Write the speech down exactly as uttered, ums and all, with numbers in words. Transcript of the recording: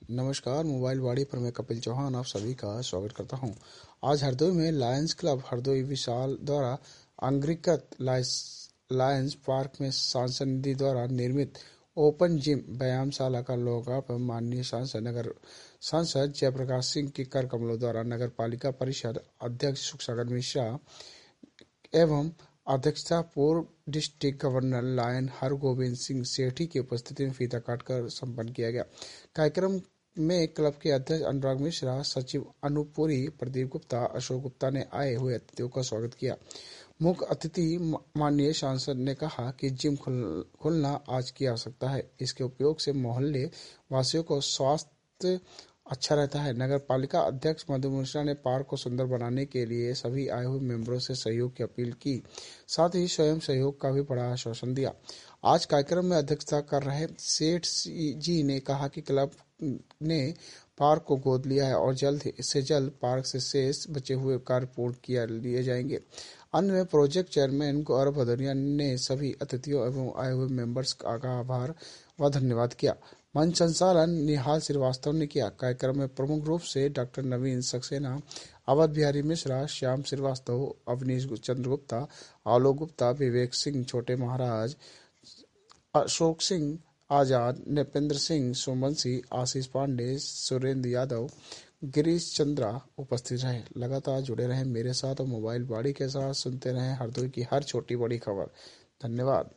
नमस्कार, मोबाइल वाड़ी पर मैं कपिल चौहान आप सभी का स्वागत करता हूं। आज हरदोई में लायंस क्लब हरदोई विशाल द्वारा अंगीकृत लायंस पार्क में सांसद निधि द्वारा निर्मित ओपन जिम व्यायामशाला का लोकार्पण माननीय सांसद नगर सांसद जयप्रकाश सिंह की कर कमलों द्वारा नगर पालिका परिषद अध्यक्ष सुखसागर मिश्रा एवं अध्यक्षता पूर्व district governor lion Hargovind Singh Sethi की उपस्थिति में फीता काटकर संपन्न किया गया। कार्यक्रम में क्लब के अध्यक्ष अनुराग मिश्रा, सचिव अनूपुरी, प्रदीप गुप्ता, अशोक गुप्ता ने आए हुए अतिथियों का स्वागत किया। मुख्य अतिथि माननीय सांसद ने कहा कि जिम खुल, खुलना आज की आवश्यकता है। इसके उपयोग से मोहल्ले वासियों को स्वास्थ्य अच्छा रहता है। नगर पालिका अध्यक्ष मधु मिश्रा ने पार्क को सुंदर बनाने के लिए सभी आए हुए मेंबरों से सहयोग की अपील की, साथ ही स्वयं सहयोग का भी बड़ा आश्वासन दिया। आज कार्यक्रम में अध्यक्षता कर रहे सेठ जी ने कहा कि क्लब ने पार्क को गोद लिया है और जल्द से जल्द पार्क से शेष बचे हुए कार्य पूर्ण किया लिए जाएंगे। अन्य में प्रोजेक्ट चेयरमैन गौरव भदौरिया ने सभी अतिथियों एवं आए हुए मेंबर्स का आभार व धन्यवाद किया। मंच संचालन निहाल श्रीवास्तव ने किया। कार्यक्रम में प्रमुख रूप से डॉक्टर नवीन सक्सेना, अवध बिहारी मिश्रा, श्याम श्रीवास्तव, अवनीश चंद्र गुप्ता, आलोक गुप्ता, विवेक सिंह छोटे महाराज, अशोक सिंह आजाद, नृपेंद्र सिंह सोमवंशी, आशीष पांडे, सुरेंद्र यादव, गिरीश चंद्रा उपस्थित रहे। लगातार जुड़े रहे मेरे साथ और मोबाइल बाड़ी के साथ सुनते रहे हरदोई की हर छोटी बड़ी खबर। धन्यवाद।